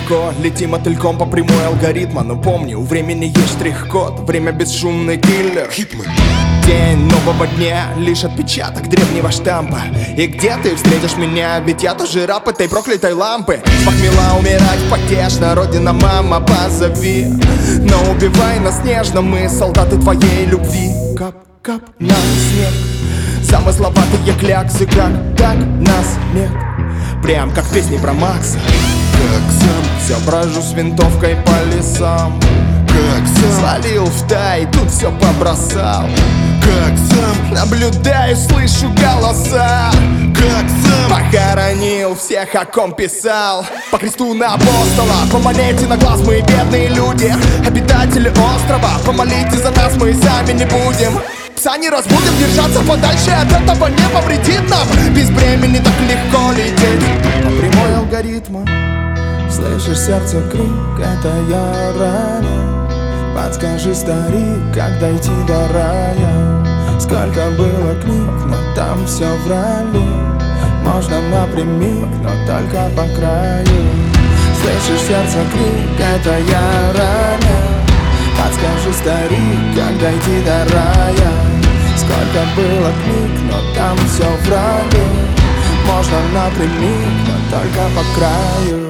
легко, летим мотыльком по прямой алгоритма. Но помни, у времени есть штрих-код, время бесшумный киллер. Хитман. День нового дня, лишь отпечаток древнего штампа. И где ты встретишь меня, ведь я тоже раб этой проклятой лампы. С похмела умирать потешно, родина, мама, позови. Но убивай нас нежно, мы солдаты твоей любви. Кап-кап на снег, замысловатые кляксы, как так нас нет. Прям как в песне про Макса. Как сам, Все брожу с винтовкой по лесам. как сам, Свалил в тай, тут все побросал. как сам, Наблюдаю, слышу голоса. как сам. Похоронил всех, о ком писал. По кресту на апостола, по монете на глаз, мы бедные люди. Обитатели острова, помолите за нас, мы сами не будем. Пса не разбудим, держаться подальше от этого не повредит нам. Без бремени так легко лететь по прямой алгоритма. Слышишь сердце крик, это я ранен. Подскажи, старик, как дойти до рая? Сколько было книг, но там все врали. Можно напрямик, но только по краю. Слышишь сердце крик, это я ранен. Подскажи, старик, как дойти до рая? Сколько было книг, но там все врали. Можно напрямик, но только по краю.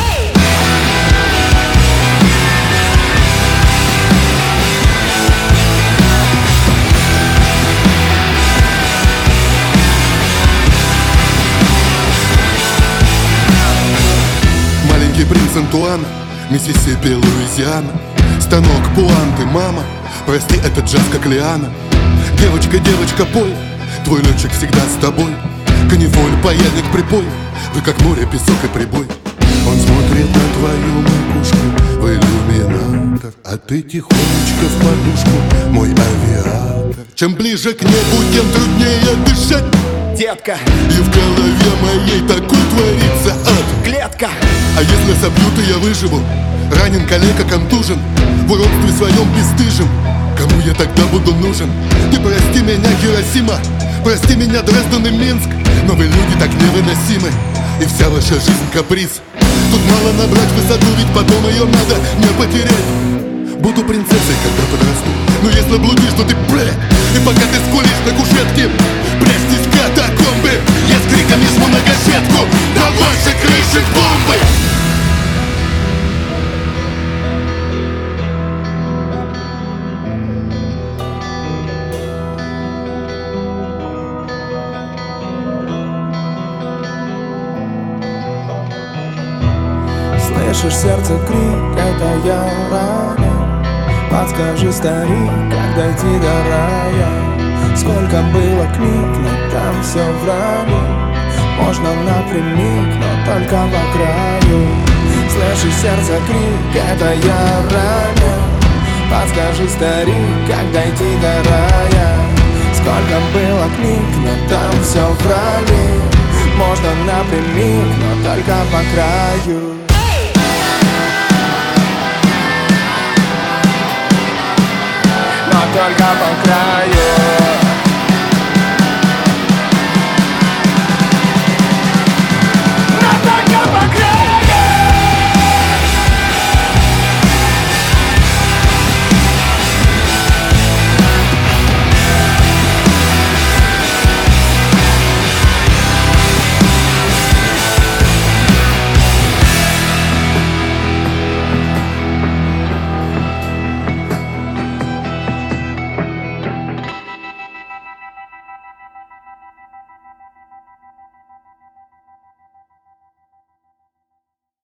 Маленький принц Антуана, Миссисипи, Луизиана. Станок, пуанты, мама, прости, это джаз как Лиана. Девочка, девочка, пой, твой летчик всегда с тобой. Канифоль, паяльник, припой, вы как море, песок и прибой. Он смотрит на твою макушку в иллюминатор, а ты тихонечко в подушку, мой авиатор. Чем ближе к небу, тем труднее дышать. Детка, И в голове моей такой творится ад. клетка, А если собьют, и я выживу? Ранен, калека, контужен, в уродстве своем бесстыжим. Кому я тогда буду нужен? Ты прости меня, Хиросима, прости меня, Дрезден и Минск. Но вы люди так невыносимы, и вся ваша жизнь каприз. Тут мало набрать высоту, ведь потом ее надо не потерять. Буду принцессой, когда подрасту, но если блудишь, то ты блядь. И пока ты скулишь на кушетке, прячьтесь в катакомбы. Я с криками жму на гашетку, на вашей крыше бомбы. слышишь сердце крик, это я ранен. Подскажи, старик, как дойти до рая? Сколько было книг, но там все врали. Можно напрямик, но только по краю. Слышишь сердце крик, это я ранен. Подскажи, старик, как дойти до рая? Сколько было книг, но там все врали. Можно напрямик, но только по краю. Но только по краю.